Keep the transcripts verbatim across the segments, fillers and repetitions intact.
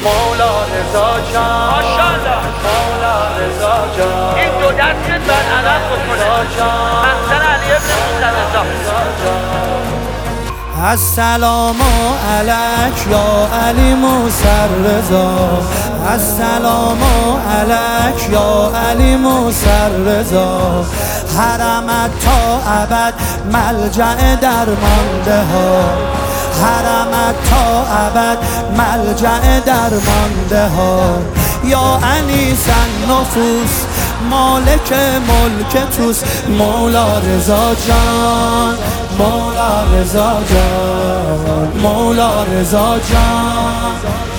مولا رضا جان، ماشاءالله مولا رضا جان، این دو دستت بر علم بکنه. محسن علی ابن موسی السلام علیک یا علی موسی رضا، السلام علیک یا علی موسی رضا. حرمت تا ابد ملجأ درمانده ها، حرمت تا ابد ملجأ درمانده ها. یا انیس النفوس مالک ملک توس، مولا رضا جان، مولا رضا جان، مولا رضا جان.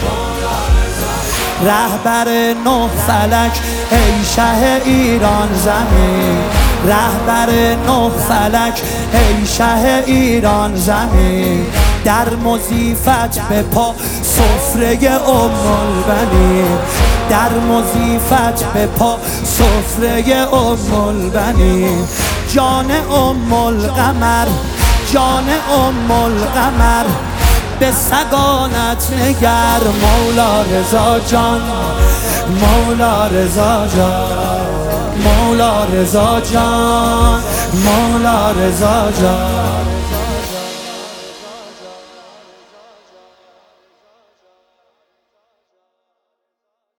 رهبر نه فلک ای شه ایران زمین، رهبر نه فلک ای شه ایران زمین. در مضیفت به پا سفره ام البنین، در مضیفت به پا سفره ام البنین. جان ام القمر، جان ام القمر، به سگانت نگر مولا رضا جان، مولا رضا جان، مولا رضا جان، مولا رضا جان.